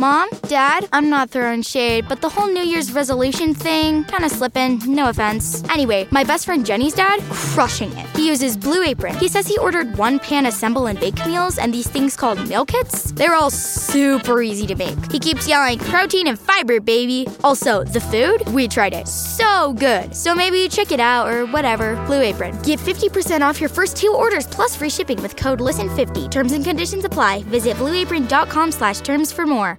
Mom, Dad, I'm not throwing shade, but the whole New Year's resolution thing, kind of slipping, no offense. Anyway, my best friend Jenny's dad, crushing it. He uses Blue Apron. He says he ordered 1-pan assemble and bake meals and these things called meal kits. They're all super easy to make. He keeps yelling, protein and fiber, baby. Also, the food, we tried it. So good. So maybe check it out or whatever. Blue Apron. Get 50% off your first 2 orders plus free shipping with code LISTEN50. Terms and conditions apply. Visit blueapron.com/terms for more.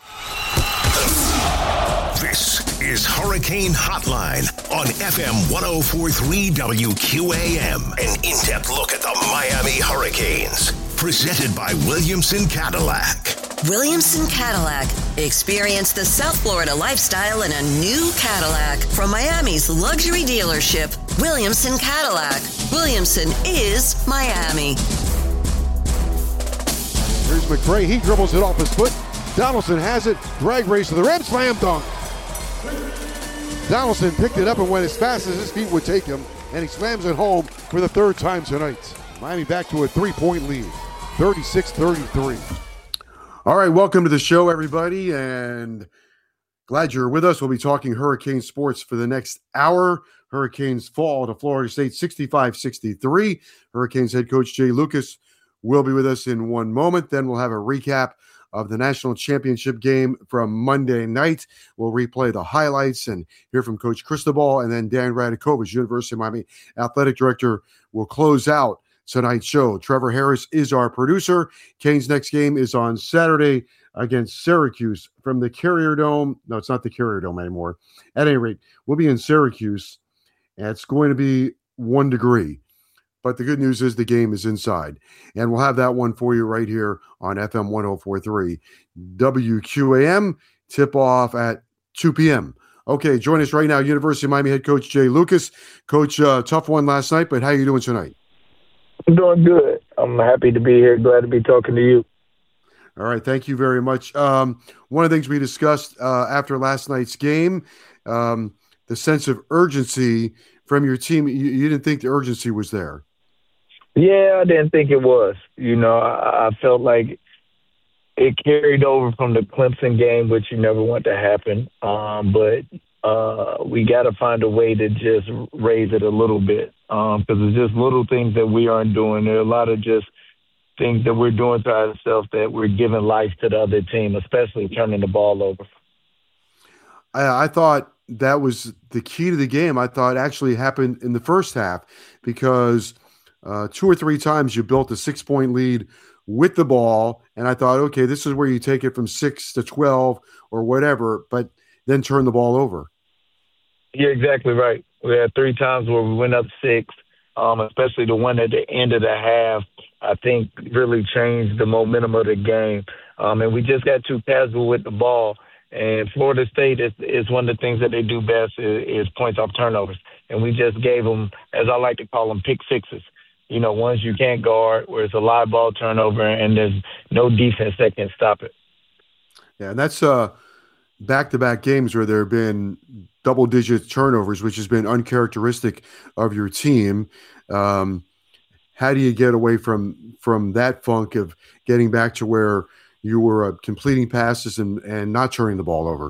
This is Hurricane Hotline on FM 104.3 WQAM. An in-depth look at the Miami Hurricanes. Presented by Williamson Cadillac. Williamson Cadillac. Experience the South Florida lifestyle in a new Cadillac from Miami's luxury dealership, Williamson Cadillac. Williamson is Miami. Here's McRae. He dribbles it off his foot. Donaldson has it. Drag race to the rim. Slam dunk. Donaldson picked it up and went as fast as his feet would take him, and he slams it home for the 3rd time tonight. Miami back to a 3-point lead, 36-33. All right, welcome to the show, everybody, and glad you're with us. We'll be talking Hurricane sports for the next hour. Hurricanes fall to Florida State 65-63. Hurricanes head coach Jay Lucas will be with us in one moment. Then we'll have a recap of the national championship game from Monday night. We'll replay the highlights and hear from Coach Cristobal, and then Dan Radakovich, University of Miami athletic director, will close out tonight's show. Trevor Harris is our producer. Canes' next game is on Saturday against Syracuse from the Carrier Dome. No, it's not the Carrier Dome anymore. At any rate, we'll be in Syracuse, and it's going to be 1 degree. But the good news is the game is inside. And we'll have that one for you right here on FM 104.3 WQAM. Tip-off at 2 p.m. Okay, join us right now, University of Miami head coach Jay Lucas. Coach, tough one last night, but how are you doing tonight? I'm doing good. I'm happy to be here. Glad to be talking to you. All right, thank you very much. One of the things we discussed after last night's game, the sense of urgency from your team. You didn't think the urgency was there. Yeah, I didn't think it was. You know, I felt like it carried over from the Clemson game, which you never want to happen. But we got to find a way to just raise it a little bit because it's just little things that we aren't doing. There are a lot of just things that we're doing to ourselves that we're giving life to the other team, especially turning the ball over. I thought that was the key to the game. I thought actually happened in the first half because 2 or 3 times you built a 6-point lead with the ball, and I thought, okay, this is where you take it from 6 to 12 or whatever, but then turn the ball over. You're exactly right. We had 3 times where we went up 6, especially the one at the end of the half, I think really changed the momentum of the game. And we just got too casual with the ball. And Florida State is one of the things that they do best is points off turnovers. And we just gave them, as I like to call them, pick sixes. You know, ones you can't guard, where it's a live ball turnover and there's no defense that can stop it. Yeah, and that's back-to-back games where there have been double-digit turnovers, which has been uncharacteristic of your team. How do you get away from that funk of getting back to where you were completing passes and not turning the ball over?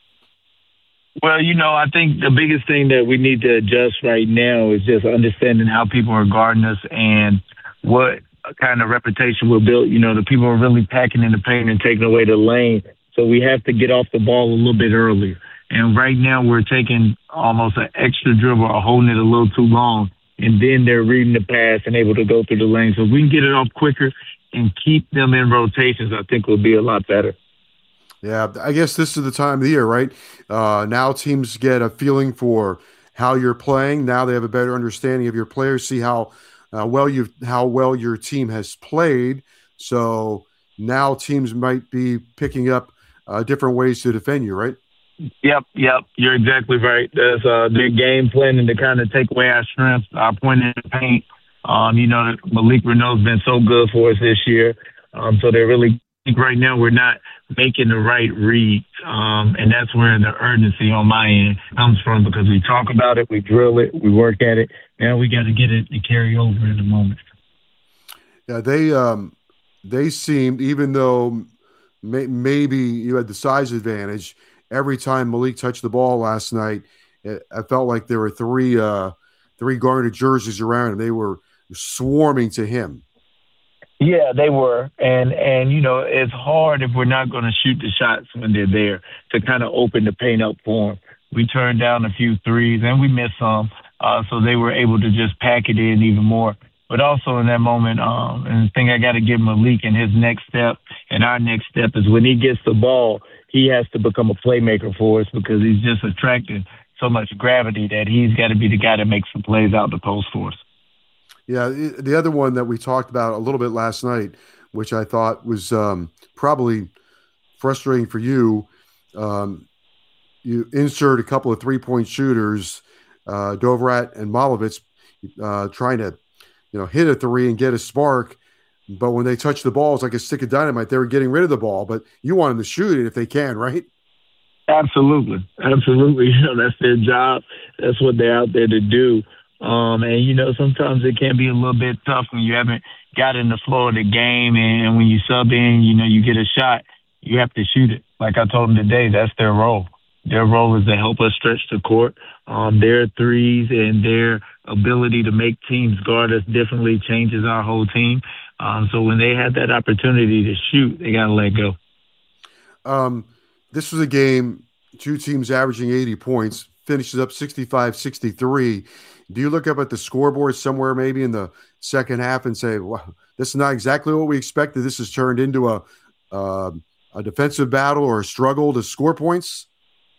Well, you know, I think the biggest thing that we need to adjust right now is just understanding how people are guarding us and what kind of reputation we're built. You know, the people are really packing in the paint and taking away the lane. So we have to get off the ball a little bit earlier. And right now we're taking almost an extra dribble or holding it a little too long. And then they're reading the pass and able to go through the lane. So if we can get it off quicker and keep them in rotations, I think we'll be a lot better. Yeah, I guess this is the time of the year, right? Now teams get a feeling for how you're playing. Now they have a better understanding of your players, see how well your team has played. So now teams might be picking up different ways to defend you, right? Yep. You're exactly right. There's the game planning to kind of take away our strengths, our point in the paint. You know, Malik Renault's been so good for us this year. So they're really right now we're not making the right reads, and that's where the urgency on my end comes from because we talk about it, we drill it, we work at it. Now we got to get it to carry over in the moment. Yeah, they seemed, even though maybe you had the size advantage. Every time Malik touched the ball last night, I felt like there were three Garnet jerseys around him. They were swarming to him. Yeah, they were. And it's hard if we're not going to shoot the shots when they're there to kind of open the paint up for them. We turned down a few threes and we missed some. So they were able to just pack it in even more. But also in that moment, and the thing I got to give Malik and his next step and our next step is when he gets the ball, he has to become a playmaker for us because he's just attracting so much gravity that he's got to be the guy that makes the plays out the post for us. Yeah, the other one that we talked about a little bit last night, which I thought was probably frustrating for you, you insert a couple of three-point shooters, Dovrat and Malovitz, trying to hit a three and get a spark. But when they touch the ball, it's like a stick of dynamite. They were getting rid of the ball, but you want them to shoot it if they can, right? Absolutely. Absolutely. That's their job. That's what they're out there to do. And sometimes it can be a little bit tough when you haven't got in the flow of the game. And when you sub in, you get a shot, you have to shoot it. Like I told them today, that's their role. Their role is to help us stretch the court. Their threes and their ability to make teams guard us differently changes our whole team. So when they had that opportunity to shoot, they got to let go. This was a game, two teams averaging 80 points, finishes up 65-63. Do you look up at the scoreboard somewhere maybe in the second half and say, well, this is not exactly what we expected. This has turned into a defensive battle or a struggle to score points?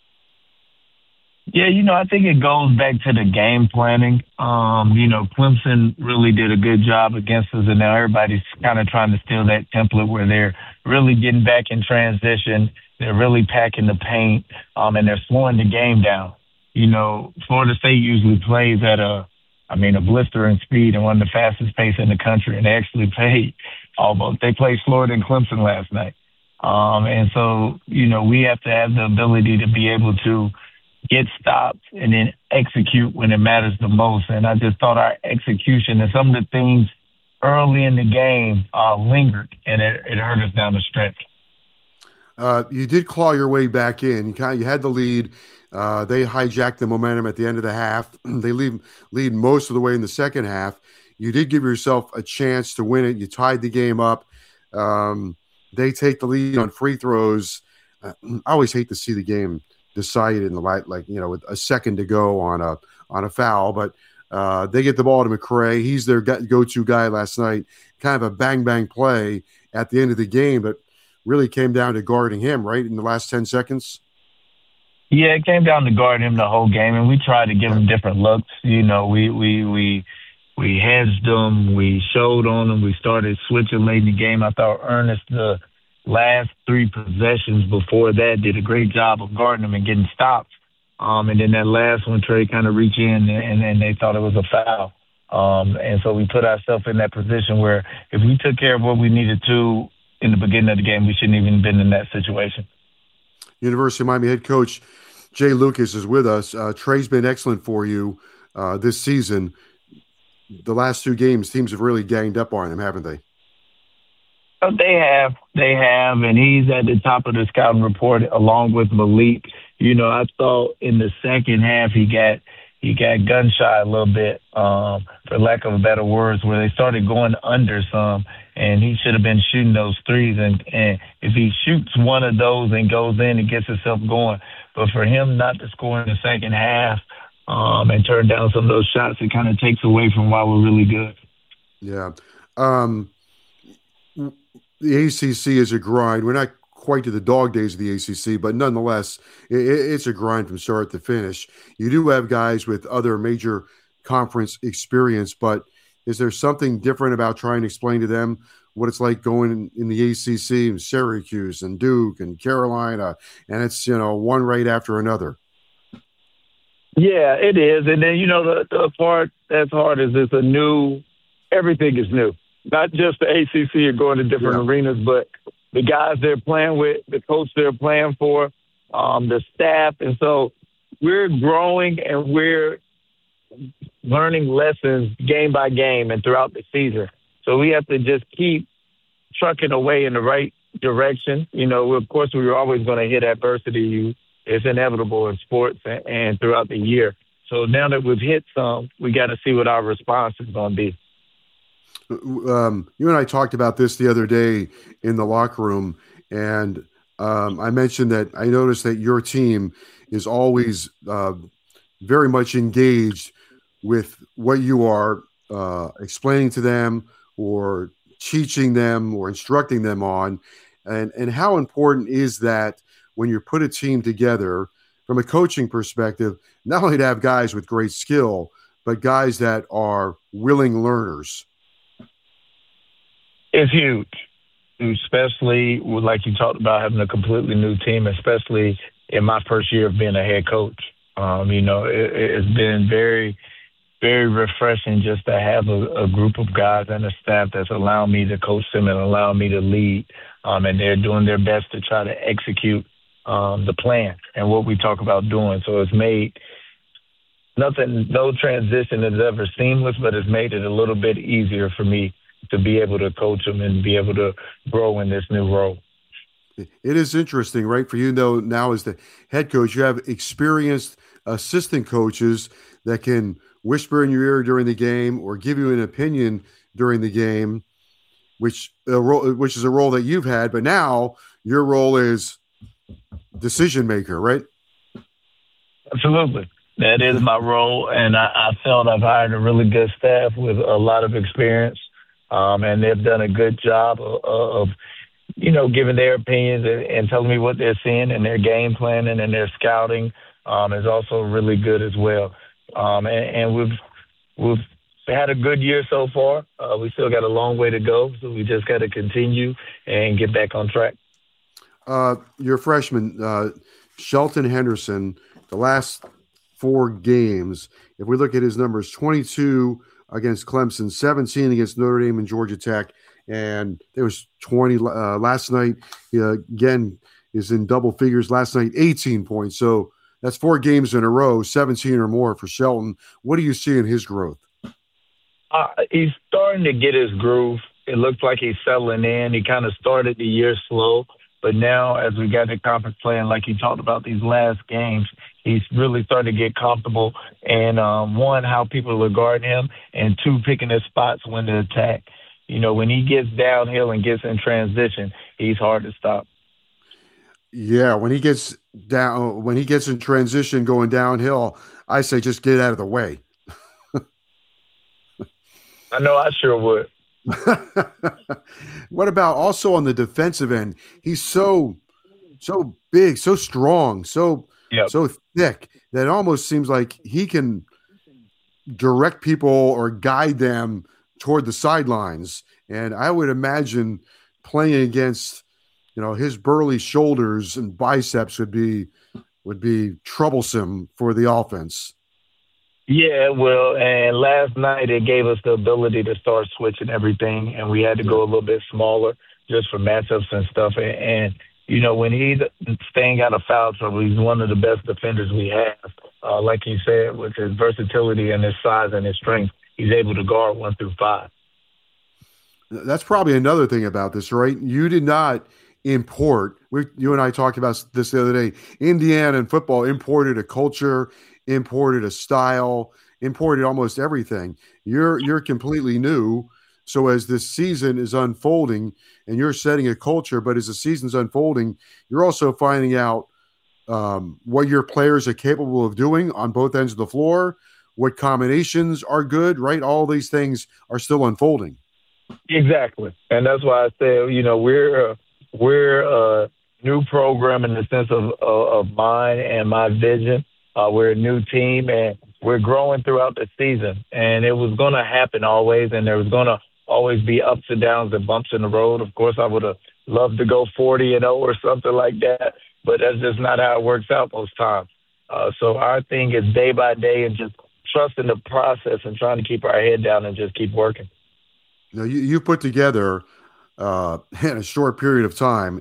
Yeah, I think it goes back to the game planning. Clemson really did a good job against us, and now everybody's kind of trying to steal that template where they're really getting back in transition. They're really packing the paint, and they're slowing the game down. Florida State usually plays at a blistering speed and one of the fastest pace in the country, and they actually played they played Florida and Clemson last night. And so, we have to have the ability to be able to get stopped and then execute when it matters the most. And I just thought our execution and some of the things early in the game lingered, and it hurt us down the stretch. You did claw your way back in. You had the lead. They hijacked the momentum at the end of the half. They lead most of the way in the second half. You did give yourself a chance to win it. You tied the game up. They take the lead on free throws. I always hate to see the game decided in the light, with a second to go on a foul, but they get the ball to McCray. He's their go-to guy last night. Kind of a bang play at the end of the game, but really came down to guarding him right in the last 10 seconds. Yeah, it came down to guarding him the whole game, and we tried to give him different looks. We hedged them, we showed on them, we started switching late in the game. I thought Ernest the last three possessions before that did a great job of guarding them and getting stopped. And then that last one, Trey kind of reached in and then they thought it was a foul. And so we put ourselves in that position where if we took care of what we needed to in the beginning of the game, we shouldn't even been in that situation. University of Miami head coach Jay Lucas is with us. Trey's been excellent for you this season. The last two games, teams have really ganged up on him, haven't they? They have, and he's at the top of the scouting report along with Malik. I thought in the second half he got gun shy a little bit, for lack of better words, where they started going under some, and he should have been shooting those threes. And if he shoots one of those and goes in and gets himself going, but for him not to score in the second half and turn down some of those shots, it kind of takes away from why we're really good. Yeah. The ACC is a grind. We're not quite to the dog days of the ACC, but nonetheless, it's a grind from start to finish. You do have guys with other major conference experience, but is there something different about trying to explain to them what it's like going in the ACC and Syracuse and Duke and Carolina, and it's, one right after another? Yeah, it is. And then, the part that's hard is everything is new. Not just the ACC are going to different arenas, but the guys they're playing with, the coach they're playing for, the staff. And so we're growing and we're learning lessons game by game and throughout the season. So we have to just keep trucking away in the right direction. Of course, we were always going to hit adversity. It's inevitable in sports and throughout the year. So now that we've hit some, we got to see what our response is going to be. You and I talked about this the other day in the locker room, and I mentioned that I noticed that your team is always very much engaged with what you are explaining to them or teaching them or instructing them on. And how important is that when you put a team together from a coaching perspective, not only to have guys with great skill, but guys that are willing learners? It's huge, especially like you talked about having a completely new team, especially in my first year of being a head coach. It's been very, very refreshing just to have a group of guys and a staff that's allowing me to coach them and allowing me to lead. And they're doing their best to try to execute the plan and what we talk about doing. So it's made no transition is ever seamless, but it's made it a little bit easier for me to be able to coach them and be able to grow in this new role. It is interesting, right? For you, though, now as the head coach, you have experienced assistant coaches that can whisper in your ear during the game or give you an opinion during the game, which is a role that you've had. But now your role is decision maker, right? Absolutely. That is my role, and I felt I've hired a really good staff with a lot of experience, and they've done a good job of giving their opinions and telling me what they're seeing, and their game planning and their scouting is also really good as well. And we've had a good year so far. We still got a long way to go, so we just got to continue and get back on track. Your freshman, Shelton Henderson, the last 4 games, if we look at his numbers, 22 against Clemson, 17 against Notre Dame and Georgia Tech, and there was 20 last night. He, again, is in double figures. Last night, 18 points. So that's 4 games in a row, 17 or more for Shelton. What do you see in his growth? He's starting to get his groove. It looks like he's settling in. He kind of started the year slow, but now as we got to conference play, and like you talked about these last games, he's really starting to get comfortable. And one, how people are guarding him, and 2, picking his spots when to attack. When he gets downhill and gets in transition, he's hard to stop. Yeah, when he gets in transition going downhill, I say just get out of the way. I know I sure would. What about also on the defensive end? He's so big, so strong, so thick that it almost seems like he can direct people or guide them toward the sidelines. And I would imagine playing against, his burly shoulders and biceps would be troublesome for the offense. Yeah, well, and last night it gave us the ability to start switching everything, and we had to go a little bit smaller just for matchups and stuff. And when he's staying out of foul trouble, he's one of the best defenders we have. Like you said, with his versatility and his size and his strength, he's able to guard 1 through 5. That's probably another thing about this, right? You did not import. You and I talked about this the other day. Indiana and football imported a culture, imported a style, imported almost everything. You're completely new. So as this season is unfolding and you're setting a culture, but as the season's unfolding, you're also finding out what your players are capable of doing on both ends of the floor, what combinations are good, right? All these things are still unfolding. Exactly. And that's why I say, we're a new program in the sense of mine and my vision. We're a new team, and we're growing throughout the season. And it was going to happen always, and there was going to always be ups and downs and bumps in the road. Of course, I would have loved to go 40-0 or something like that, but that's just not how it works out most times. So our thing is day by day and just trusting the process and trying to keep our head down and just keep working. Now, you put together in a short period of time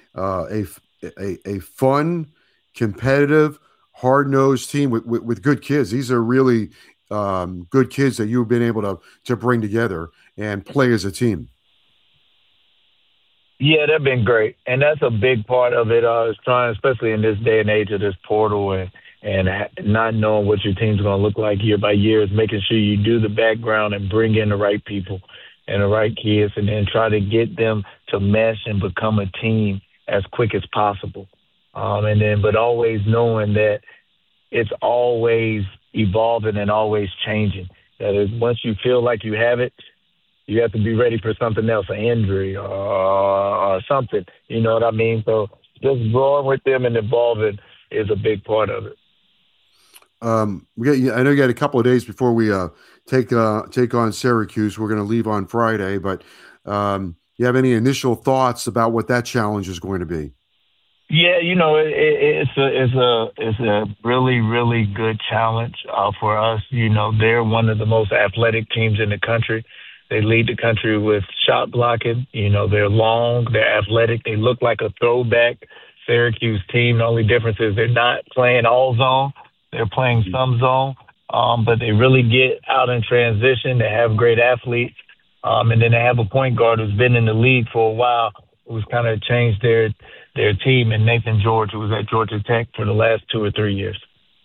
a fun, competitive, hard-nosed team with good kids. These are really good kids that you've been able to bring together and play as a team. Yeah, they've been great, and that's a big part of it. Is trying, especially in this day and age of this portal, and not knowing what your team's going to look like year by year, is making sure you do the background and bring in the right people and the right kids, and then try to get them to mesh and become a team as quick as possible. But always knowing that it's always evolving and always changing. That is, once you feel like you have it, you have to be ready for something else, an injury or something. You know what I mean? So just growing with them and evolving is a big part of it. I know you got a couple of days before we take on Syracuse. We're going to leave on Friday, but you have any initial thoughts about what that challenge is going to be? Yeah, it's a really, really good challenge for us. They're one of the most athletic teams in the country. They lead the country with shot blocking. They're long, they're athletic. They look like a throwback Syracuse team. The only difference is they're not playing all zone. They're playing some zone, but they really get out in transition. They have great athletes. And then they have a point guard who's been in the league for a while, who's kind of changed their team, and Nathan George, who was at Georgia Tech for the last 2 or 3 years.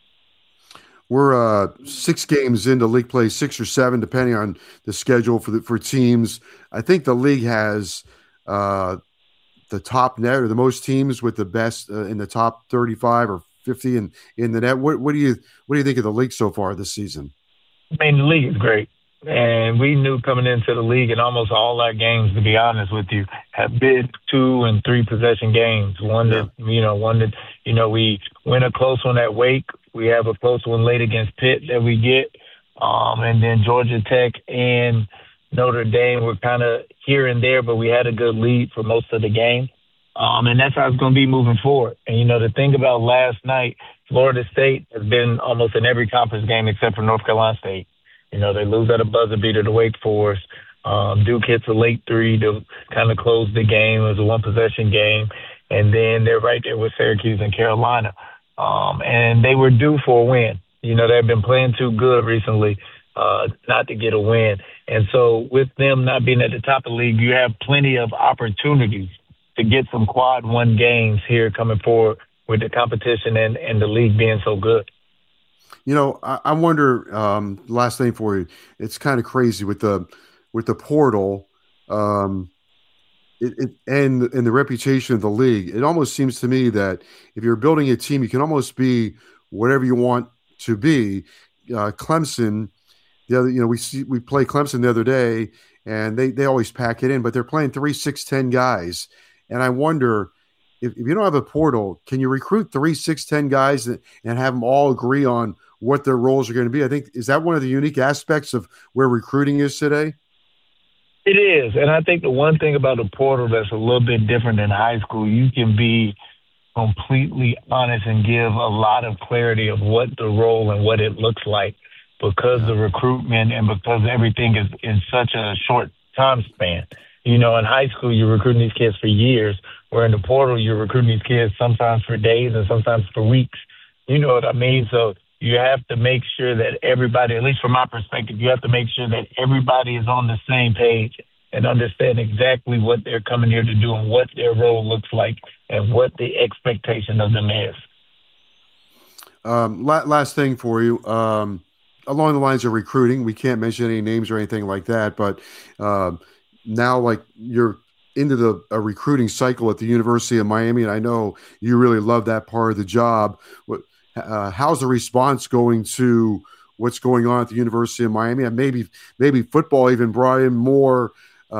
We're 6 games into league play, 6 or 7, depending on the schedule for teams. I think the league has the top net, or the most teams with the best in the top 35 or 50 in the net. What do you think of the league so far this season? I mean, the league is great. And we knew coming into the league, and almost all our games, to be honest with you, have been 2 and 3 possession games. One that we win a close one at Wake. We have a close one late against Pitt that we get. And then Georgia Tech and Notre Dame were kind of here and there, but we had a good lead for most of the game. And that's how it's going to be moving forward. And, the thing about last night, Florida State has been almost in every conference game except for North Carolina State. They lose at a buzzer beater to Wake Forest. Duke hits a late 3 to kind of close the game. It was a one-possession game. And then they're right there with Syracuse and Carolina. And they were due for a win. They've been playing too good recently not to get a win. And so with them not being at the top of the league, you have plenty of opportunities to get some quad one games here coming forward with the competition and the league being so good. I wonder, last thing for you, it's kind of crazy with the portal and the reputation of the league. It almost seems to me that if you're building a team, you can almost be whatever you want to be. Clemson, we play Clemson the other day, and they always pack it in, but they're playing 3, 6, 10 guys. And I wonder, if you don't have a portal, can you recruit 3, 6, 10 guys and have them all agree on what their roles are going to be? I think, is that one of the unique aspects of where recruiting is today? It is. And I think the one thing about the portal that's a little bit different than high school, you can be completely honest and give a lot of clarity of what the role and what it looks like, because the recruitment and because everything is in such a short time span. In high school, you're recruiting these kids for years, where in the portal, you're recruiting these kids sometimes for days and sometimes for weeks. You know what I mean? So you have to make sure that everybody, at least from my perspective, you have to make sure that everybody is on the same page and understand exactly what they're coming here to do and what their role looks like and what the expectation of them is. Last thing for you, along the lines of recruiting, we can't mention any names or anything like that, but now, like, you're into a recruiting cycle at the University of Miami, and I know you really love that part of the job. How's the response going to what's going on at the University of Miami? And maybe football even brought in more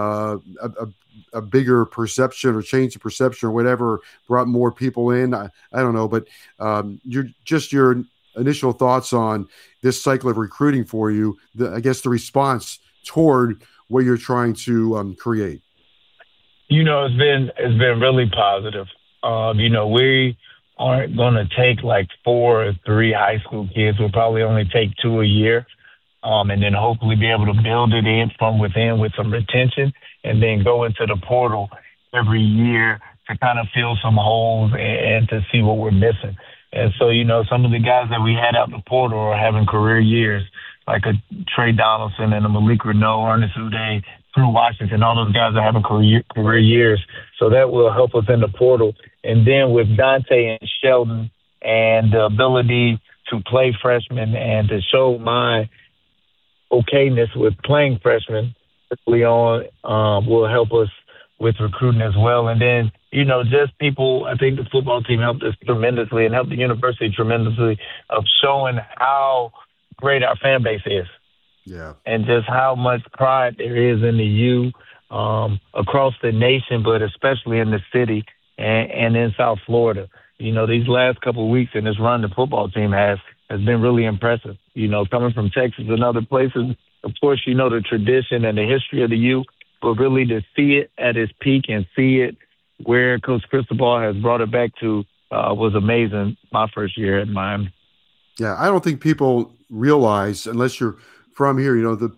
a bigger perception or change of perception or whatever, brought more people in. I don't know, but your initial thoughts on this cycle of recruiting for you, I guess the response toward what you're trying to create. It's been really positive. We aren't going to take like 4 or 3 high school kids. We'll probably only take 2 a year, and then hopefully be able to build it in from within with some retention, and then go into the portal every year to kind of fill some holes and to see what we're missing. And so, some of the guys that we had out in the portal are having career years. like a Trey Donaldson and a Malik Renault, Ernest Uday, Drew Washington. All those guys are having career years. So that will help us in the portal. And then with Dante and Sheldon and the ability to play freshmen and to show my okayness with playing freshmen early on will help us with recruiting as well. And then, just people, I think the football team helped us tremendously and helped the university tremendously of showing how great our fan base is. Yeah. And just how much pride there is in the U across the nation, but especially in the city and in South Florida. These last couple of weeks in this run the football team has been really impressive. Coming from Texas and other places, of course, the tradition and the history of the U, but really to see it at its peak and see it where Coach Cristobal has brought it back to was amazing my first year at Miami. Yeah, I don't think people realize, unless you're from here,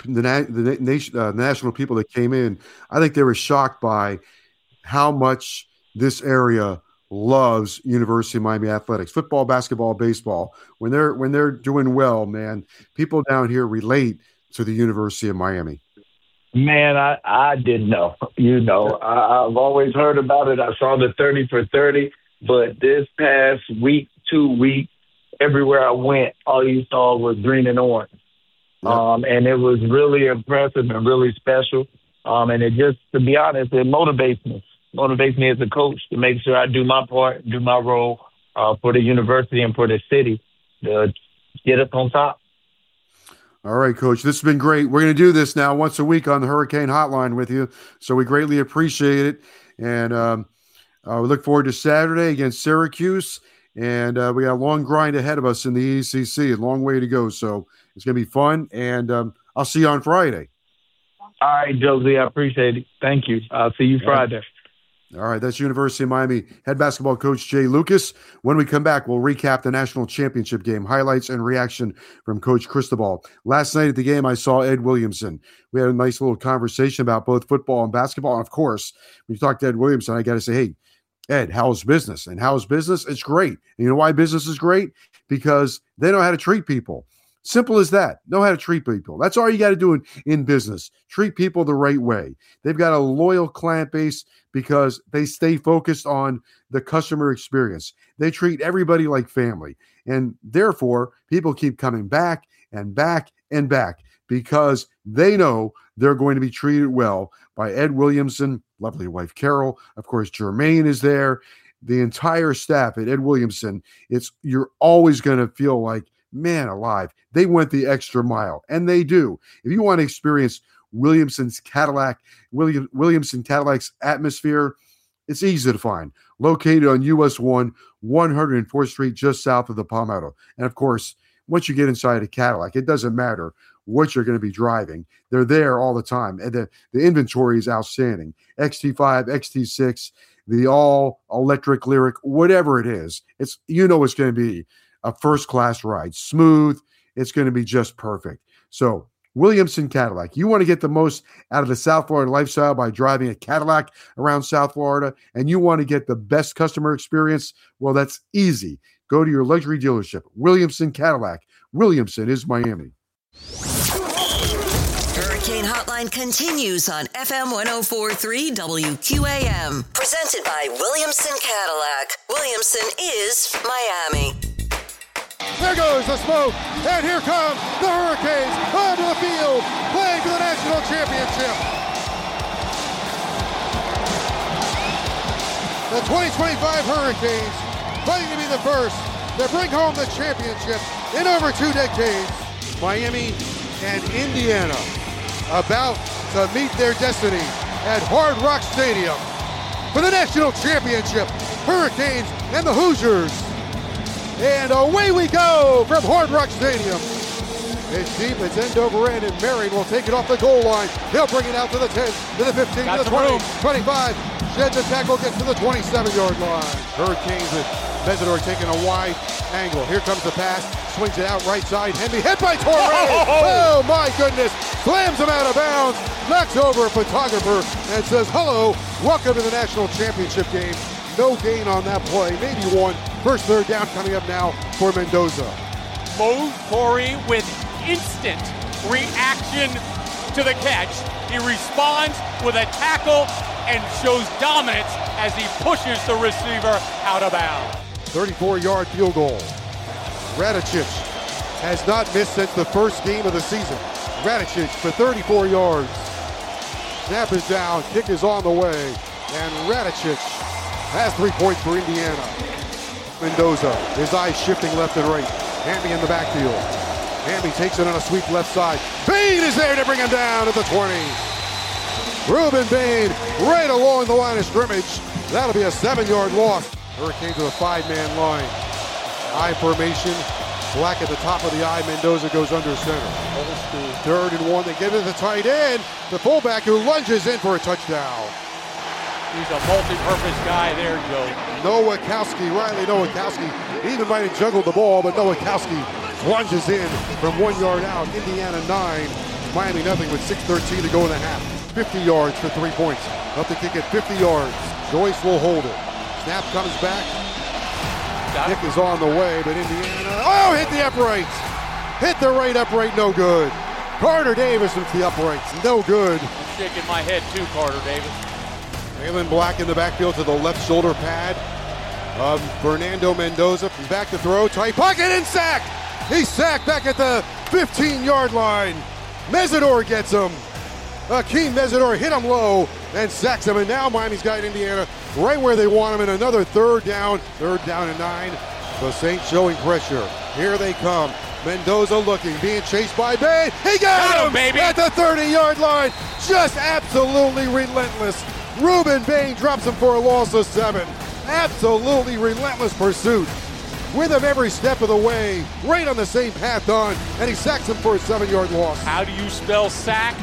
the national people that came in, I think they were shocked by how much this area loves University of Miami athletics, football, basketball, baseball. When they're doing well, man, people down here relate to the University of Miami. Man, I didn't know. I've always heard about it. I saw the 30 for 30, but this past week, 2 weeks, everywhere I went, all you saw was green and orange. Yep. And it was really impressive and really special. And it just, to be honest, it motivates me as a coach to make sure I do my part, do my role for the university and for the city to get us on top. All right, Coach, this has been great. We're going to do this now once a week on the Hurricane Hotline with you, so we greatly appreciate it. And we look forward to Saturday against Syracuse, and we got a long grind ahead of us in the ECC, a long way to go. So it's going to be fun, and I'll see you on Friday. All right, Josie, I appreciate it. Thank you. I'll see you Friday. All right, that's University of Miami head basketball coach Jay Lucas. When we come back, we'll recap the national championship game, highlights and reaction from Coach Cristobal. Last night at the game, I saw Ed Williamson. We had a nice little conversation about both football and basketball. And of course, when you talk to Ed Williamson, I got to say, hey, Ed, how's business? And how's business? It's great. And you know why business is great? Because they know how to treat people. Simple as that. Know how to treat people. That's all you got to do in business. Treat people the right way. They've got a loyal client base because they stay focused on the customer experience. They treat everybody like family. And therefore, people keep coming back and back and back because they know they're going to be treated well by Ed Williamson, lovely wife Carol. Of course, Jermaine is there. The entire staff at Ed Williamson, you're always going to feel like, man alive, they went the extra mile, and they do. If you want to experience Williamson Cadillac's atmosphere, it's easy to find. Located on US 1, 104th Street, just south of the Palmetto. And of course, once you get inside a Cadillac, it doesn't matter what you're going to be driving. They're there all the time. And the inventory is outstanding. XT5, XT6, the all-electric Lyric, whatever it is, it's going to be a first-class ride. Smooth. It's going to be just perfect. So Williamson Cadillac, you want to get the most out of the South Florida lifestyle by driving a Cadillac around South Florida, and you want to get the best customer experience? Well, that's easy. Go to your luxury dealership, Williamson Cadillac. Williamson is Miami. Hurricane Hotline continues on FM 104.3 WQAM. Presented by Williamson Cadillac. Williamson is Miami. There goes the smoke, and here come the Hurricanes onto the field, playing for the national championship. The 2025 Hurricanes fighting to be the first to bring home the championship in over 2 decades. Miami and Indiana about to meet their destiny at Hard Rock Stadium for the national championship. Hurricanes and the Hoosiers. And away we go from Hard Rock Stadium. It's deep, it's end over end, and Marion will take it off the goal line. He'll bring it out to the 10, to the 15, to the 20, 25. Sheds the tackle, gets to the 27-yard line. Hurricanes with Mesidor taking a wide angle. Here comes the pass, swings it out right side. Henry hit by Torrey. Oh my goodness. Slams him out of bounds, knocks over a photographer, and says, hello, welcome to the national championship game. No gain on that play, maybe one. First third down coming up now for Mendoza. Mo Torrey with instant reaction to the catch. He responds with a tackle and shows dominance as he pushes the receiver out of bounds. 34-yard field goal. Radicic has not missed since the first game of the season. Radicic for 34 yards. Snap is down, kick is on the way, and Radicic has 3 points for Indiana. Mendoza, his eyes shifting left and right. Hamby in the backfield. Hamby takes it on a sweep left side. Bain is there to bring him down at the 20. Ruben Bain right along the line of scrimmage. That'll be a 7-yard loss. Hurricanes with a 5-man line. I formation. Black at the top of the eye. Mendoza goes under center. Old school. 3rd and 1. They give it to the tight end. The fullback who lunges in for a touchdown. He's a multi-purpose guy there, Joe. Nowakowski, Riley Nowakowski, he even might have juggled the ball, but Nowakowski plunges in from 1 yard out. Indiana 9, Miami nothing with 6:13 to go in the half. 50 yards for 3 points. Up to kick at 50 yards. Joyce will hold it. Snap comes back. Kick is on the way, but Indiana, hit the uprights. Hit the right upright, no good. Carter Davis hits the uprights, no good. I'm shaking my head too, Carter Davis. Waylon Black in the backfield to the left shoulder pad of Fernando Mendoza. From back to throw, tight pocket and sack. He's sacked back at the 15-yard line. Mesidor gets him. Akeem Mesidor hit him low and sacks him. And now Miami's got Indiana right where they want him in another third down and 9. The Saints showing pressure. Here they come. Mendoza looking, being chased by Bain. He got him baby. At the 30-yard line. Just absolutely relentless. Ruben Bain drops him for a loss of 7. Absolutely relentless pursuit. With him every step of the way, right on the same path on, and he sacks him for a 7-yard loss. How do you spell sack?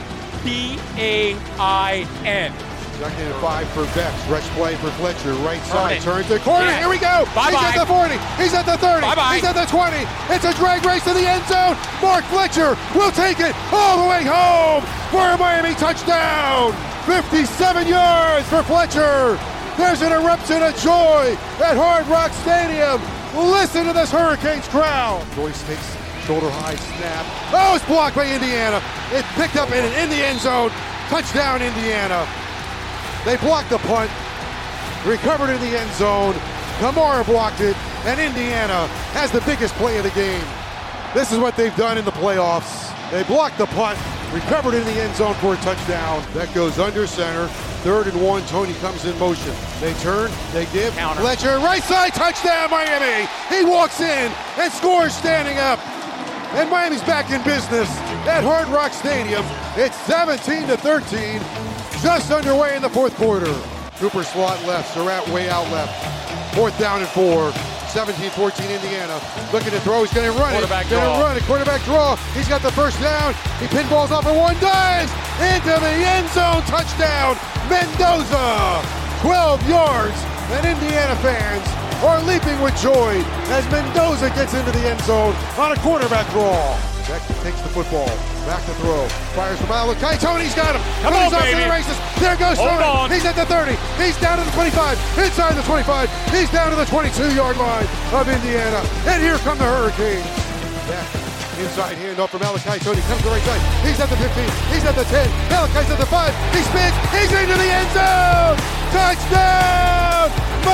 P-A-I-N. 2nd and 5 for Beck. Stretch play for Fletcher. Right side, turns to corner. Yeah. Here we go. Bye-bye. He's at the 40. He's at the 30. Bye-bye. He's at the 20. It's a drag race to the end zone. Mark Fletcher will take it all the way home for a Miami touchdown. 57 yards for Fletcher. There's an eruption of joy at Hard Rock Stadium. Listen to this Hurricanes crowd. Joyce takes shoulder high snap. Oh, it's blocked by Indiana. It's picked up in the end zone. Touchdown, Indiana. They blocked the punt. Recovered in the end zone. Kamara blocked it. And Indiana has the biggest play of the game. This is what they've done in the playoffs. They blocked the punt. Recovered in the end zone for a touchdown. That goes under center. 3rd and 1. Tony comes in motion. They turn. They give. Counter. Fletcher, right side, touchdown, Miami. He walks in and scores standing up. And Miami's back in business at Hard Rock Stadium. It's 17-13. Just underway in the 4th quarter. Cooper slot left. Surratt way out left. 4th down and 4. 17-14 Indiana. Looking to throw. He's going to run it. Quarterback Going to draw. run it. Quarterback draw. He's got the first down. He pinballs off of one. Dives into the end zone. Touchdown. Mendoza. 12 yards. And Indiana fans are leaping with joy as Mendoza gets into the end zone on a quarterback draw. Beck takes the football. Back to throw. Fires from Malachi. Tony's got him. Come Tony's on, off to baby. the races. There goes Hold Tony. on. He's at the 30. He's down to the 25. Inside the 25. He's down to the 22-yard line of Indiana. And here come the Hurricanes. Back. Inside handoff from Malachi. Tony comes to the right side. He's at the 15. He's at the 10. Malachi's at the 5. He spins. He's into the end zone. Touchdown,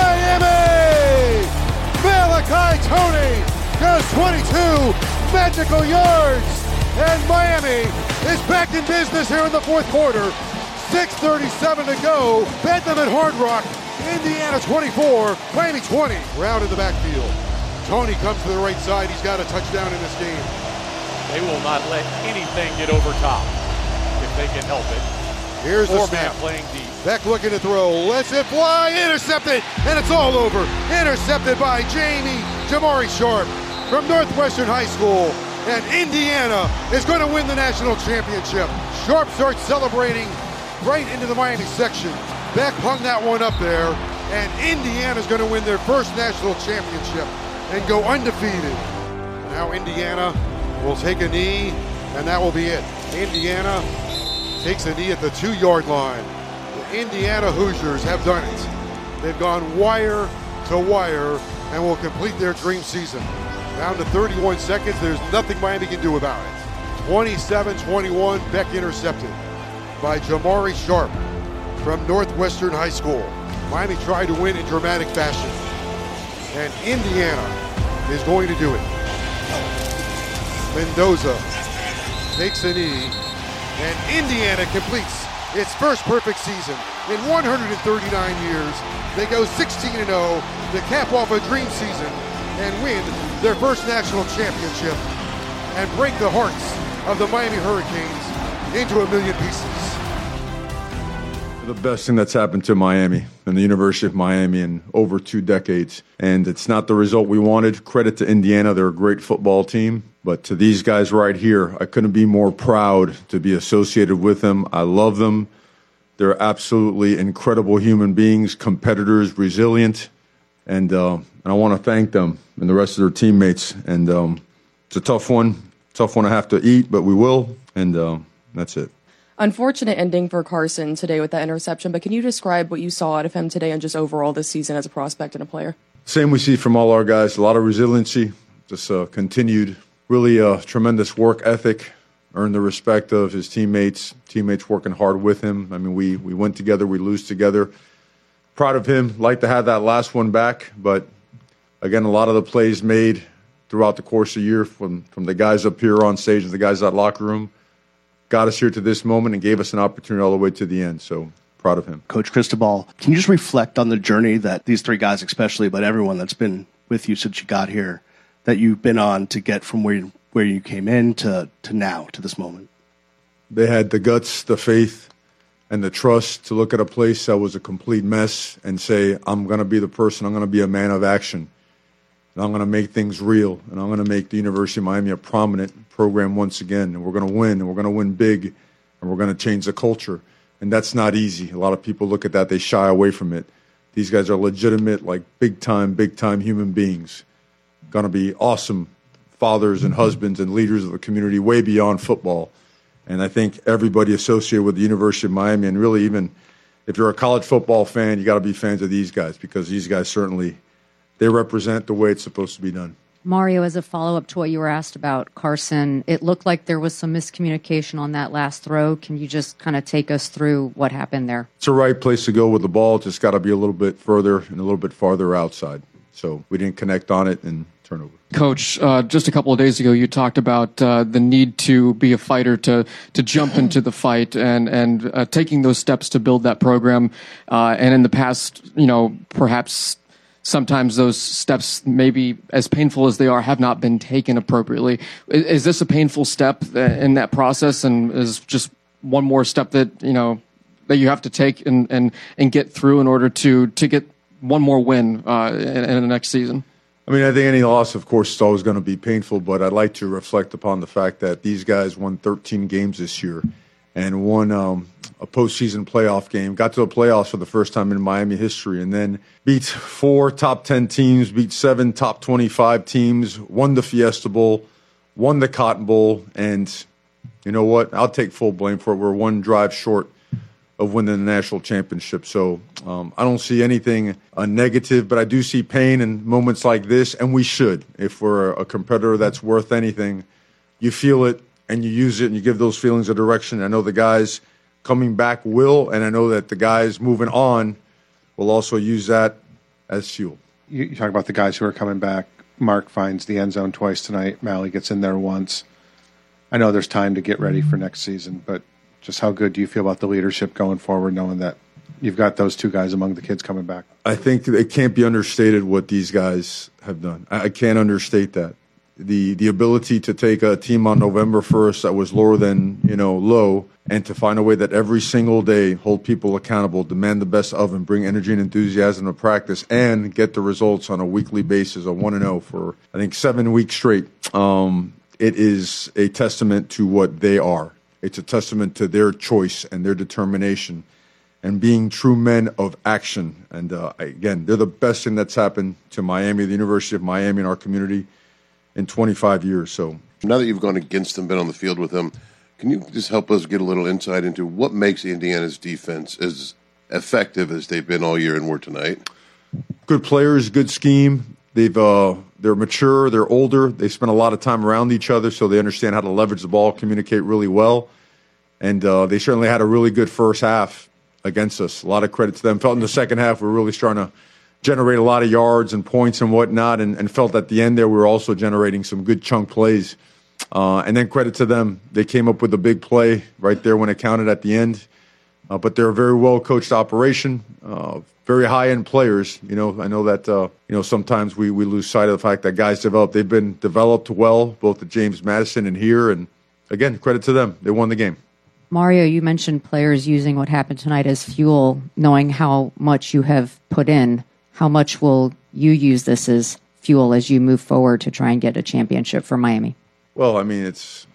Miami. Malachi Tony goes 22 magical yards. And Miami is back in business here in the 4th quarter. 6:37 to go. Bentham at Hard Rock. Indiana 24, Miami 20. Round in the backfield. Tony comes to the right side. He's got a touchdown in this game. They will not let anything get over top if they can help it. Here's the 4-man snap. playing deep. Beck looking to throw. Lets it fly. Intercepted. And it's all over. Intercepted by Jamari Sharp from Northwestern High School. And Indiana is going to win the national championship. Sharp starts celebrating right into the Miami section. Beck hung that one up there. And Indiana's going to win their first national championship and go undefeated. Now Indiana will take a knee, and that will be it. Indiana takes a knee at the 2-yard line. The Indiana Hoosiers have done it. They've gone wire to wire and will complete their dream season. Down to 31 seconds. There's nothing Miami can do about it. 27-21, Beck intercepted by Jamari Sharp from Northwestern High School. Miami tried to win in dramatic fashion, and Indiana is going to do it. Mendoza takes a knee, and Indiana completes its first perfect season in 139 years. They go 16-0 to cap off a dream season and win their first national championship and break the hearts of the Miami Hurricanes into a million pieces. The best thing that's happened to Miami and the University of Miami in over 2 decades. And it's not the result we wanted. Credit to Indiana. They're a great football team. But to these guys right here, I couldn't be more proud to be associated with them. I love them. They're absolutely incredible human beings, competitors, resilient. And I want to thank them and the rest of their teammates. And it's a tough one to have to eat, but we will. And that's it. Unfortunate ending for Carson today with that interception, but can you describe what you saw out of him today and just overall this season as a prospect and a player? Same we see from all our guys, a lot of resiliency, just continued, really tremendous work ethic, earned the respect of his teammates working hard with him. I mean, we win together, we lose together. Proud of him, like to have that last one back, but again, a lot of the plays made throughout the course of the year from the guys up here on stage and the guys in that locker room got us here to this moment and gave us an opportunity all the way to the end. So proud of him. Coach Cristobal, can you just reflect on the journey that these 3 guys especially, but everyone that's been with you since you got here, that you've been on to get from where you came in to now, to this moment? They had the guts, the faith, and the trust to look at a place that was a complete mess and say, I'm going to be the person, I'm going to be a man of action. And I'm going to make things real, and I'm going to make the University of Miami a prominent program once again, and we're going to win, and we're going to win big, and we're going to change the culture. And that's not easy. A lot of people look at that, they shy away from it. These guys are legitimate, like big-time human beings. Going to be awesome fathers and husbands and leaders of the community way beyond football. And I think everybody associated with the University of Miami, and really even if you're a college football fan, you got to be fans of these guys, because these guys certainly, they represent the way it's supposed to be done. Mario, as a follow-up to what you were asked about Carson, it looked like there was some miscommunication on that last throw. Can you just kind of take us through what happened there? It's the right place to go with the ball. Just got to be a little bit further and a little bit farther outside. So we didn't connect on it and turnover. Coach, just a couple of days ago, you talked about the need to be a fighter, to jump into the fight, and taking those steps to build that program. And in the past, perhaps sometimes those steps, maybe as painful as they are, have not been taken appropriately. Is this a painful step in that process, and is just one more step that that you have to take and get through in order to get one more win in the next season? I mean, I think any loss, of course, is always going to be painful, but I'd like to reflect upon the fact that these guys won 13 games this year and won a postseason playoff game, got to the playoffs for the first time in Miami history, and then beat 4 top 10 teams, beat 7 top 25 teams, won the Fiesta Bowl, won the Cotton Bowl, and you know what? I'll take full blame for it. We're one drive short of winning the national championship. So I don't see anything negative, but I do see pain in moments like this, and we should. If we're a competitor that's worth anything, you feel it and you use it and you give those feelings a direction. I know the guys coming back will, and I know that the guys moving on will also use that as fuel. You talk about the guys who are coming back. Mark finds the end zone twice tonight. Mally gets in there once. I know there's time to get ready for next season, but just how good do you feel about the leadership going forward, knowing that you've got those 2 guys among the kids coming back? I think it can't be understated what these guys have done. I can't understate that. The ability to take a team on November 1st that was lower than, low, and to find a way that every single day hold people accountable, demand the best of them, bring energy and enthusiasm to practice, and get the results on a weekly basis of 1-0 for, I think, 7 weeks straight. It is a testament to what they are. It's a testament to their choice and their determination and being true men of action. And again, they're the best thing that's happened to Miami, the University of Miami, and our community in 25 years. So now that you've gone against them, been on the field with them, can you just help us get a little insight into what makes Indiana's defense as effective as they've been all year and were tonight? Good players, good scheme, They're mature, they're older, they spend a lot of time around each other, so they understand how to leverage the ball, communicate really well. And they certainly had a really good first half against us. A lot of credit to them. Felt in the second half we were really starting to generate a lot of yards and points and whatnot, and felt at the end there we were also generating some good chunk plays. And then credit to them. They came up with a big play right there when it counted at the end. But they're a very well-coached operation, very high-end players. I know that sometimes we lose sight of the fact that guys develop. They've been developed well, both at James Madison and here. And, again, credit to them. They won the game. Mario, you mentioned players using what happened tonight as fuel, knowing how much you have put in. How much will you use this as fuel as you move forward to try and get a championship for Miami? Well, I mean, it's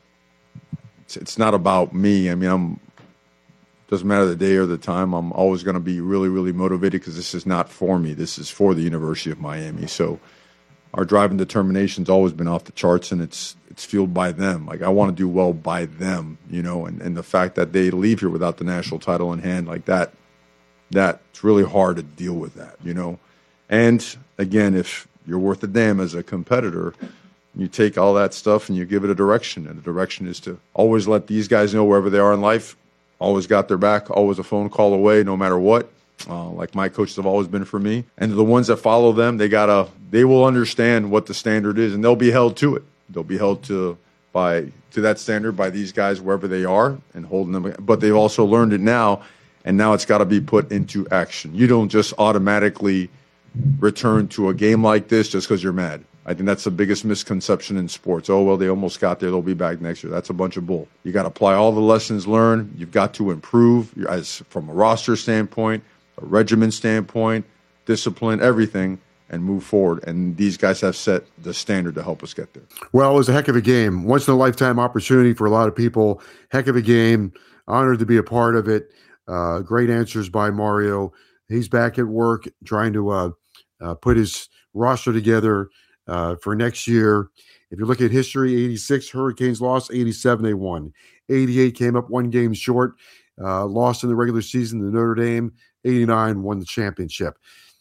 not about me. I mean, doesn't matter the day or the time. I'm always going to be really, really motivated because this is not for me. This is for the University of Miami. So our drive and determination's always been off the charts, and it's fueled by them. Like, I want to do well by them, and the fact that they leave here without the national title in hand, like that's really hard to deal with that, And, again, if you're worth a damn as a competitor, you take all that stuff and you give it a direction, and the direction is to always let these guys know wherever they are in life, always got their back, always a phone call away, no matter what, like my coaches have always been for me. And the ones that follow them, they will understand what the standard is, and they'll be held to it. They'll be held to that standard by these guys wherever they are and holding them. But they've also learned it now, and now it's got to be put into action. You don't just automatically return to a game like this just because you're mad. I think that's the biggest misconception in sports. Oh, well, they almost got there. They'll be back next year. That's a bunch of bull. You got to apply all the lessons learned. You've got to improve from a roster standpoint, a regimen standpoint, discipline, everything, and move forward. And these guys have set the standard to help us get there. Well, it was a heck of a game. Once-in-a-lifetime opportunity for a lot of people. Heck of a game. Honored to be a part of it. Great answers by Mario. He's back at work trying to put his roster together for next year. If you look at history, 86 Hurricanes lost, 87 they won. 88 came up one game short, lost in the regular season to Notre Dame. 89 won the championship.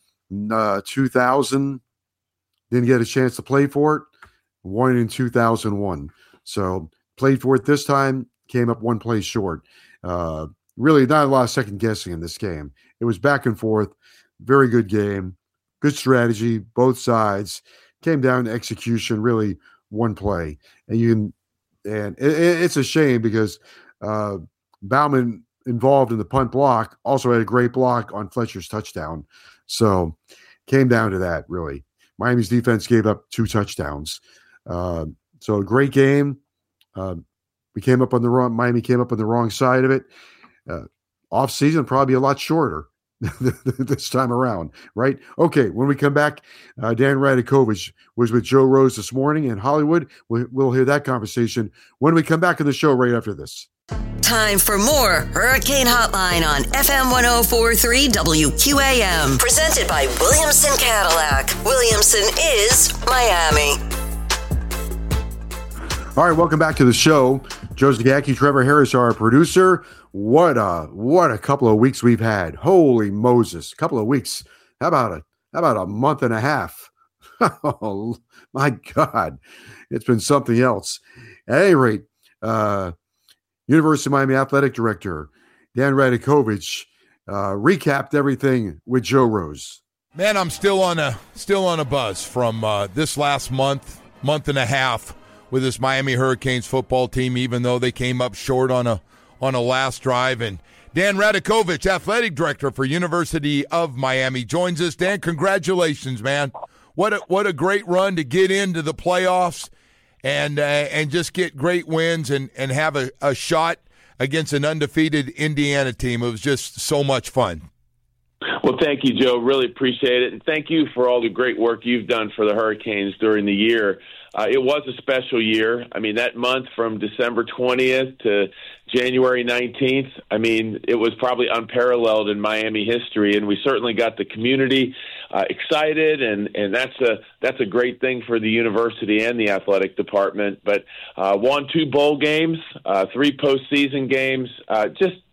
2000 didn't get a chance to play for it, won in 2001. So played for it this time, came up one play short. Really not a lot of second guessing in this game. It was back and forth. Very good game. Good strategy, both sides. Came down to execution, really one play. And it's a shame because Bauman, involved in the punt block, also had a great block on Fletcher's touchdown. So came down to that, really. Miami's defense gave up 2 touchdowns. So a great game. Miami came up on the wrong side of it. Off season, probably a lot shorter this time around, right? Okay, when we come back, Dan Radakovich was with Joe Rose this morning in Hollywood. We'll hear that conversation when we come back in the show right after this. Time for more Hurricane Hotline on FM 104.3 WQAM. Presented by Williamson Cadillac. Williamson is Miami. All right, welcome back to the show. Joe Zagacki, Trevor Harris, our producer. What a couple of weeks we've had. Holy Moses. Couple of weeks. How about a month and a half? Oh, my God. It's been something else. At any rate, University of Miami Athletic Director Dan Radakovich recapped everything with Joe Rose. Man, I'm still on a buzz from this last month and a half with this Miami Hurricanes football team, even though they came up short on a last drive. And Dan Radakovich, Athletic Director for University of Miami, joins us. Dan, congratulations, man. What a great run to get into the playoffs and just get great wins and have a shot against an undefeated Indiana team. It was just so much fun. Well, thank you, Joe. Really appreciate it. And thank you for all the great work you've done for the Hurricanes during the year. It was a special year. I mean, that month from December 20th to January 19th, I mean, it was probably unparalleled in Miami history, and we certainly got the community excited, and that's a great thing for the university and the athletic department. But won 2 bowl games, 3 postseason games,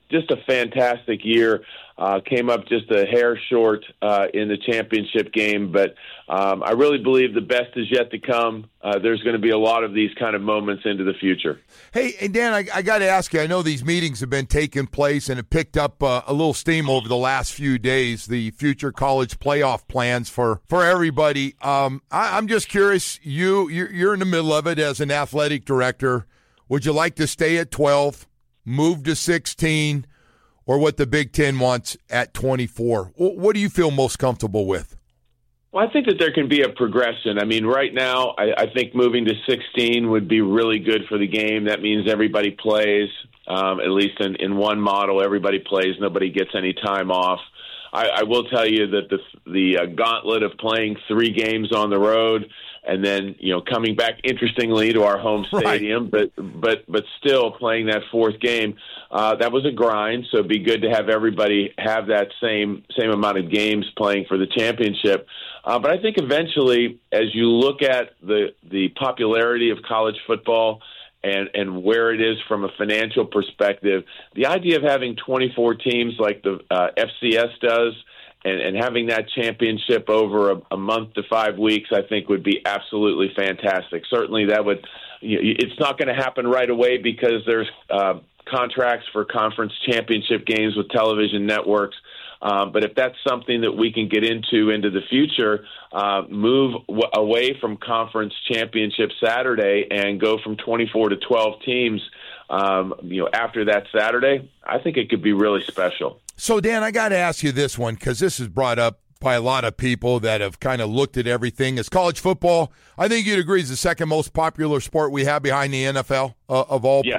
just a fantastic year. Came up just a hair short in the championship game, but I really believe the best is yet to come. There's going to be a lot of these kind of moments into the future. Hey, and Dan, I got to ask you, I know these meetings have been taking place and it picked up a little steam over the last few days, the future college playoff plans for everybody. I'm just curious, you're in the middle of it as an athletic director. Would you like to stay at 12, move to 16, or what the Big Ten wants at 24? What do you feel most comfortable with? Well, I think that there can be a progression. I mean, right now, I think moving to 16 would be really good for the game. That means everybody plays, at least in one model, everybody plays, nobody gets any time off. I will tell you that the gauntlet of playing 3 games on the road and then, coming back, interestingly, to our home stadium, right, but still playing that 4th game, that was a grind. So it'd be good to have everybody have that same amount of games playing for the championship. But I think eventually, as you look at the popularity of college football and where it is from a financial perspective, the idea of having 24 teams like the FCS does, and having that championship over a month to 5 weeks, I think would be absolutely fantastic. Certainly that would, it's not going to happen right away because there's contracts for conference championship games with television networks. But if that's something that we can get into the future, move away from conference championship Saturday and go from 24 to 12 teams, after that Saturday, I think it could be really special. So, Dan, I got to ask you this one because this is brought up by a lot of people that have kind of looked at everything. As college football, I think you'd agree, is the second most popular sport we have behind the NFL of all. Yes.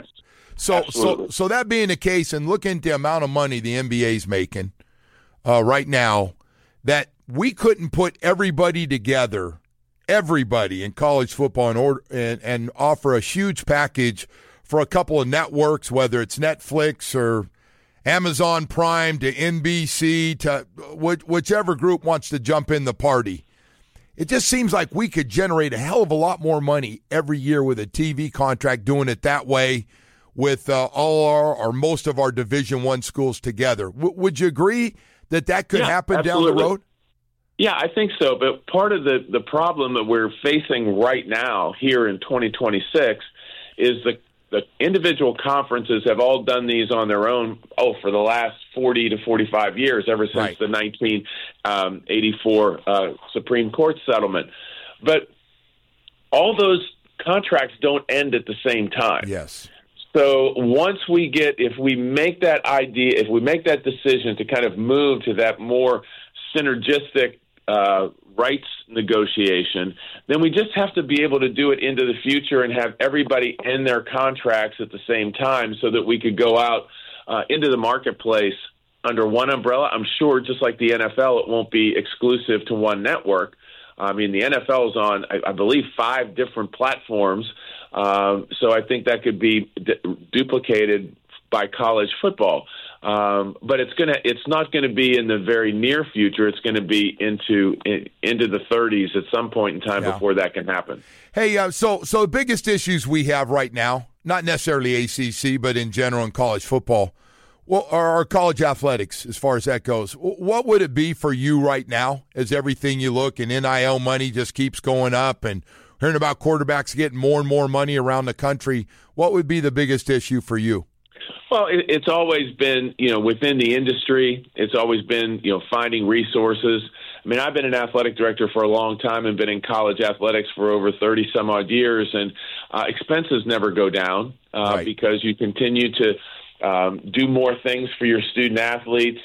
So that being the case, and looking at the amount of money the NBA's making right now, that we couldn't put everybody together, everybody in college football, and offer a huge package for a couple of networks, whether it's Netflix or Amazon Prime to NBC to whichever group wants to jump in the party. It just seems like we could generate a hell of a lot more money every year with a TV contract doing it that way with all or most of our Division I schools together. Would you agree that could happen absolutely. Down the road? Yeah, I think so. But part of the problem that we're facing right now here in 2026 is the individual conferences have all done these on their own, for the last 40 to 45 years, ever since the 1984 Supreme Court settlement. But all those contracts don't end at the same time. Yes. So if we make that decision to kind of move to that more synergistic rights negotiation, then we just have to be able to do it into the future and have everybody end their contracts at the same time so that we could go out into the marketplace under one umbrella. I'm sure, just like the NFL, it won't be exclusive to one network. I mean, the NFL is on, I believe, 5 different platforms. So I think that could be duplicated by college football. But it's not going to be in the very near future. It's going to be into the 30s at some point in time before that can happen. Hey, so the biggest issues we have right now, not necessarily ACC, but in general in college football, are college athletics as far as that goes. What would it be for you right now as everything you look and NIL money just keeps going up and hearing about quarterbacks getting more and more money around the country? What would be the biggest issue for you? Well, it's always been, within the industry, it's always been, finding resources. I mean, I've been an athletic director for a long time and been in college athletics for over 30 some odd years, and expenses never go down because you continue to do more things for your student athletes.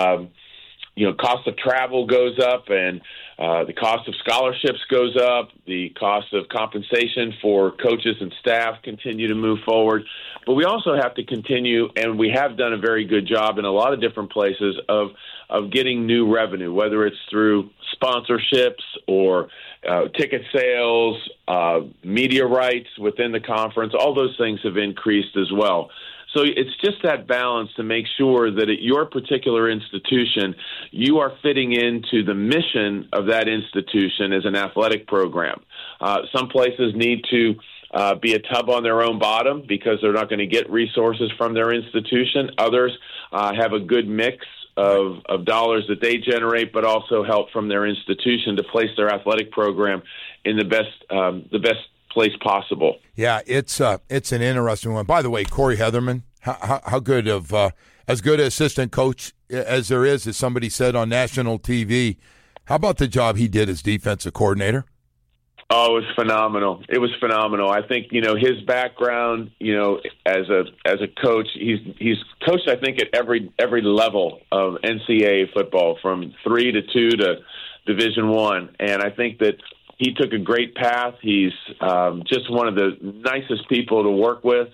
Cost of travel goes up, and the cost of scholarships goes up. The cost of compensation for coaches and staff continue to move forward. But we also have to continue, and we have done a very good job in a lot of different places of getting new revenue, whether it's through sponsorships or ticket sales, media rights within the conference. All those things have increased as well. So it's just that balance to make sure that at your particular institution, you are fitting into the mission of that institution as an athletic program. Some places need to be a tub on their own bottom because they're not going to get resources from their institution. Others have a good mix of dollars that they generate, but also help from their institution to place their athletic program in the best place possible. Yeah, it's an interesting one. By the way, Corey Heatherman, how good of as good an assistant coach as there is, as somebody said on national TV. How about the job he did as defensive coordinator? Oh, it was phenomenal. It was phenomenal. I think, his background, as a coach, he's coached, I think, at every level of NCAA football, from 3 to 2 to Division I. And I think that he took a great path. He's just one of the nicest people to work with.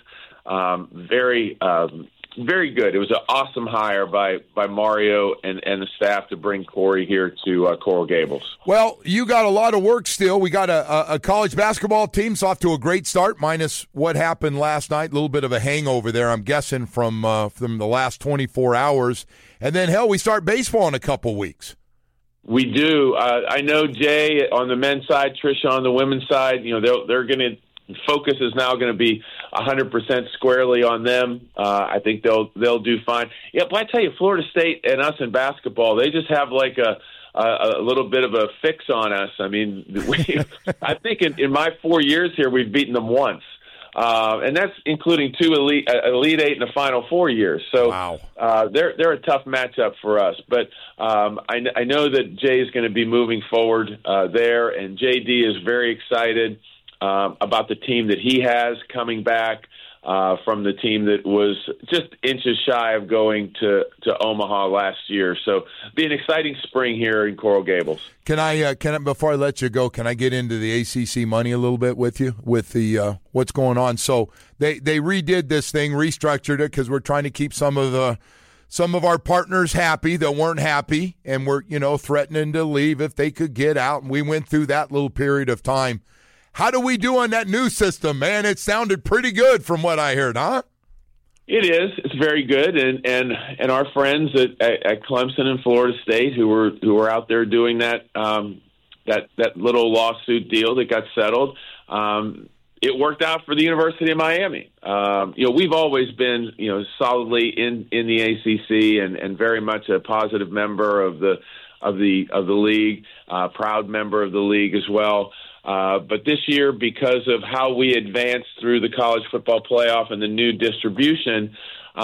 Very good. It was an awesome hire by Mario and the staff to bring Corey here to Coral Gables. Well, you got a lot of work still. We got a college basketball team's off to a great start, minus what happened last night. A little bit of a hangover there, I'm guessing, from the last 24 hours. And then, hell, we start baseball in a couple weeks. We do. I know Jay on the men's side, Trisha on the women's side. They're going to. Focus is now going to be 100% squarely on them. I think they'll do fine. Yeah, but I tell you, Florida State and us in basketball, they just have like a little bit of a fix on us. I mean, I think in my 4 years here, we've beaten them once. And that's including 2 Elite Eight in the Final 4 years. So wow. They're a tough matchup for us. But I know that Jay is going to be moving forward there, and JD is very excited about the team that he has coming back from the team that was just inches shy of going to Omaha last year. So be an exciting spring here in Coral Gables. Can I before I let you go, can I get into the ACC money a little bit with you, with the what's going on? So they redid this thing, restructured it, because we're trying to keep some of our partners happy that weren't happy, and we're threatening to leave if they could get out. And we went through that little period of time. How do we do on that new system, man? It sounded pretty good from what I heard, huh? It is. It's very good, and our friends at Clemson and Florida State who were out there doing that little lawsuit deal that got settled. It worked out for the University of Miami. We've always been solidly in the ACC and very much a positive member of the league, proud member of the league as well. But this year, because of how we advanced through the college football playoff and the new distribution,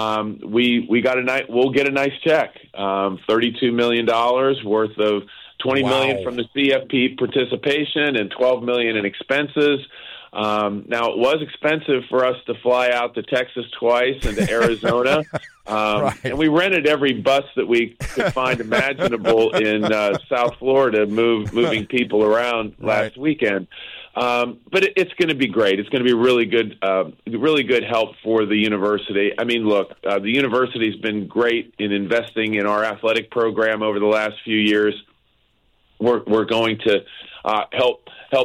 we'll get a nice check, $32 million worth of $20 million from the CFP participation and $12 million in expenses. Now, it was expensive for us to fly out to Texas twice and to Arizona. Right. And we rented every bus that we could find imaginable in South Florida, moving people around last weekend. But it's going to be great. It's going to be really good help for the university. I mean, look, the university's been great in investing in our athletic program over the last few years. We're going to help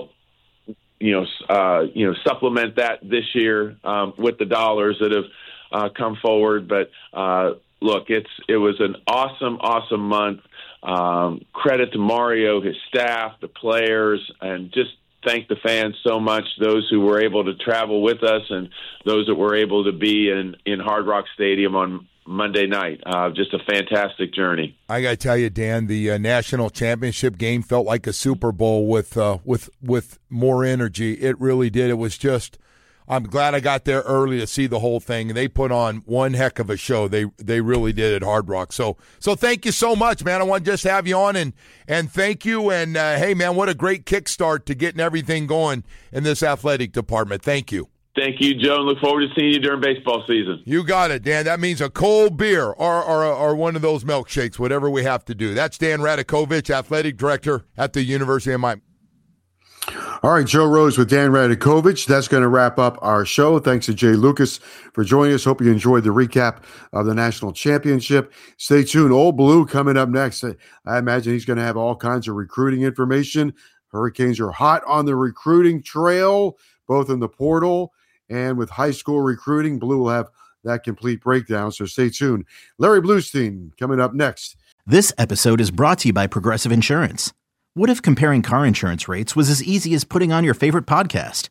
supplement that this year with the dollars that have come forward. But look, it was an awesome month. Credit to Mario, his staff, the players, and just thank the fans so much, those who were able to travel with us and those that were able to be in Hard Rock Stadium on Monday night. Just a fantastic journey. I got to tell you, Dan, the national championship game felt like a Super Bowl with more energy. It really did. It was just, I'm glad I got there early to see the whole thing. They put on one heck of a show. They really did at Hard Rock. So thank you so much, man. I want to just have you on and thank you. And hey, man, what a great kickstart to getting everything going in this athletic department. Thank you. Thank you, Joe, and look forward to seeing you during baseball season. You got it, Dan. That means a cold beer or one of those milkshakes, whatever we have to do. That's Dan Radakovich, athletic director at the University of Miami. All right, Joe Rose with Dan Radakovich. That's going to wrap up our show. Thanks to Jay Lucas for joining us. Hope you enjoyed the recap of the national championship. Stay tuned. Old Blue coming up next. I imagine he's going to have all kinds of recruiting information. Hurricanes are hot on the recruiting trail, both in the portal and with high school recruiting. Blue will have that complete breakdown, so stay tuned. Larry Bluestein coming up next. This episode is brought to you by Progressive Insurance. What if comparing car insurance rates was as easy as putting on your favorite podcast?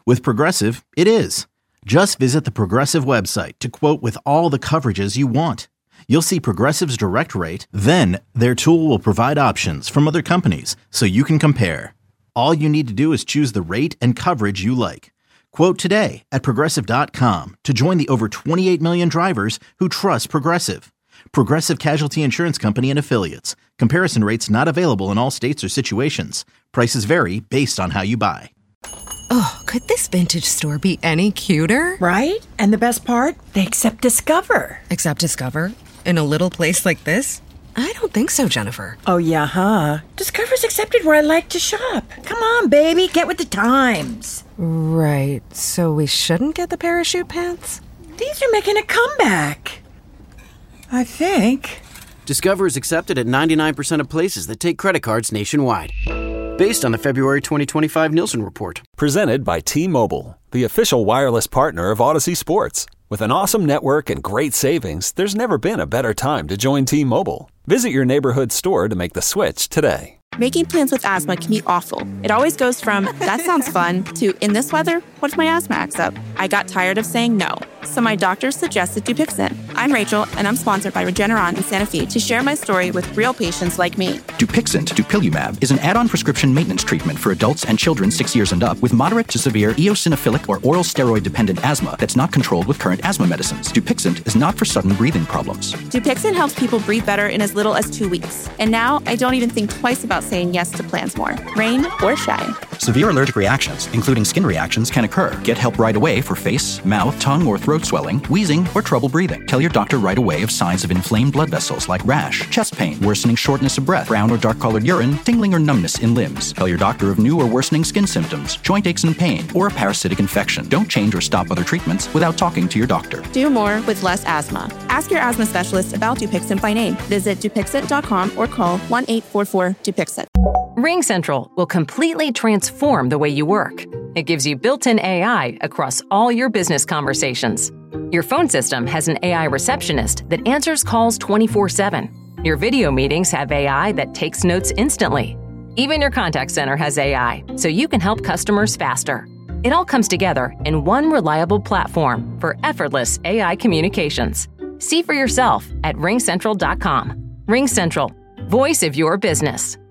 With Progressive, it is. Just visit the Progressive website to quote with all the coverages you want. You'll see Progressive's direct rate, then their tool will provide options from other companies so you can compare. All you need to do is choose the rate and coverage you like. Quote today at Progressive.com to join the over 28 million drivers who trust Progressive. Progressive Casualty Insurance Company and Affiliates. Comparison rates not available in all states or situations. Prices vary based on how you buy. Oh, could this vintage store be any cuter? Right? And the best part? They accept Discover. Accept Discover? In a little place like this? I don't think so, Jennifer. Oh, yeah, huh? Discover's accepted where I like to shop. Come on, baby, get with the times. Right, so we shouldn't get the parachute pants? These are making a comeback. I think. Discover is accepted at 99% of places that take credit cards nationwide. Based on the February 2025 Nielsen report. Presented by T-Mobile, the official wireless partner of Odyssey Sports. With an awesome network and great savings, there's never been a better time to join T-Mobile. Visit your neighborhood store to make the switch today. Making plans with asthma can be awful. It always goes from, that sounds fun, to, in this weather, what if my asthma acts up? I got tired of saying no, so my doctor suggested Dupixent. I'm Rachel, and I'm sponsored by Regeneron and Sanofi to share my story with real patients like me. Dupixent, dupilumab, is an add-on prescription maintenance treatment for adults and children 6 years and up with moderate to severe eosinophilic or oral steroid-dependent asthma that's not controlled with current asthma medicines. Dupixent is not for sudden breathing problems. Dupixent helps people breathe better in as little as 2 weeks. And now I don't even think twice about saying yes to plans more, rain or shine. Severe allergic reactions, including skin reactions, can occur. Get help right away for face, mouth, tongue, or throat swelling, wheezing, or trouble breathing. Tell your doctor right away of signs of inflamed blood vessels like rash, chest pain, worsening shortness of breath, brown or dark-colored urine, tingling or numbness in limbs. Tell your doctor of new or worsening skin symptoms, joint aches and pain, or a parasitic infection. Don't change or stop other treatments without talking to your doctor. Do more with less asthma. Ask your asthma specialist about Dupixent by name. Visit Dupixent.com or call 1-844-DUPIXENT. RingCentral will completely transform the way you work. It gives you built-in AI across all your business conversations. Your phone system has an AI receptionist that answers calls 24/7. Your video meetings have AI that takes notes instantly. Even your contact center has AI, so you can help customers faster. It all comes together in one reliable platform for effortless AI communications. See for yourself at RingCentral.com. RingCentral, voice of your business.